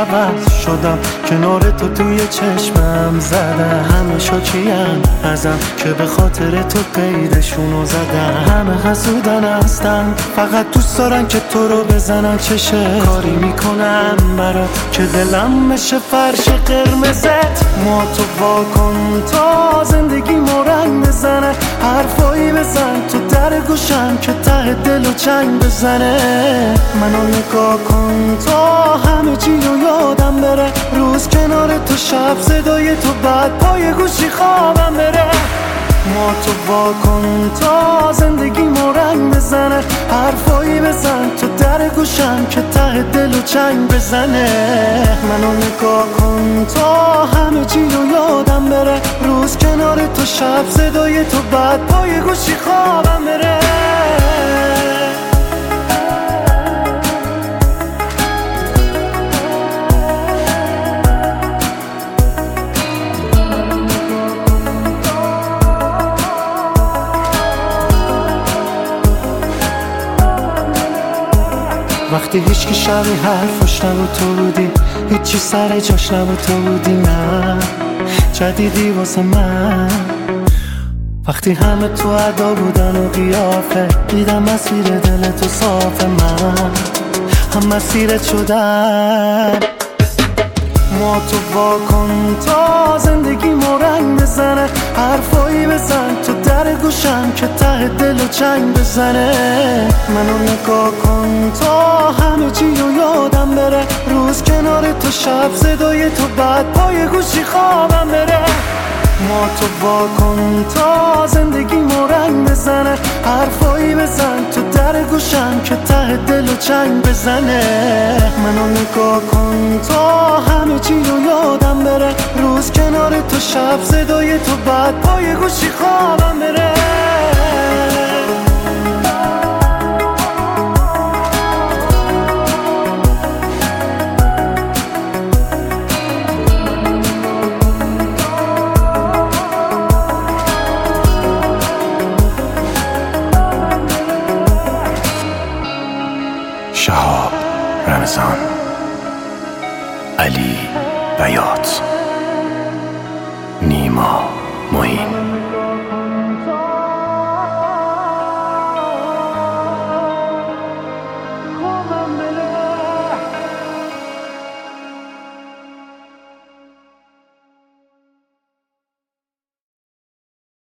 عوض شدم، کنار تو توی چشمم زدم. همه شاکیم ازم که به خاطر تو قیدشونو زدم. همه حسودن هستن، فقط دوست دارن که تو رو بزنن چشه. کاری میکنم برات که دلم بشه فرش قرمزت. ما تو واکن تا زندگی رنگ بزنه. حرفایی بزن تو در گوشم که ته دل و چنگ بزنه. منو نگاه کن تا همه چی رو یادم بره. روز کنار تو، شب صدای تو، بعد پای گوشی خوابم بره. ما تو واکن تا زندگی رنگ بزنه. حرفایی بزن تو در گوشم که ته دل و چنگ بزنه. منو نگاه کن تا همه چی رو یادم بره. روز کنار تو، شب صدای تو، بعد پای گوشی خوابم بره. وقتی هیچکی شبیه حرفش نبود تو بودی، هیچی سر جاش نبود تو بودی. نه جدیدی واسه من. وقتی همه تو ادا بودن و قیافه، دیدم مسیر دل تو صافه. من هم مسیرت شدم. ما تو واکن تا زندگی رنگ بزنه. حرفایی بزن تو در گوشم که ته دل و چنگ بزنه. منو نگاه کن تا همه چی رو یادم بره. روز کنار تو، شب صدای تو، بعد پای گوشی خوابم بره. ما تو واکن تا زندگی رنگ بزنه. حرفایی بزن تو در گوشم که ته دل و چنگ بزنه. منو نگاه کن تا همه چی رو یادم بره. روز کنار تو، شب صدای تو، بعد پای گوشی خوابم بره. شهاب رمضان، علی بیات، نیما معین.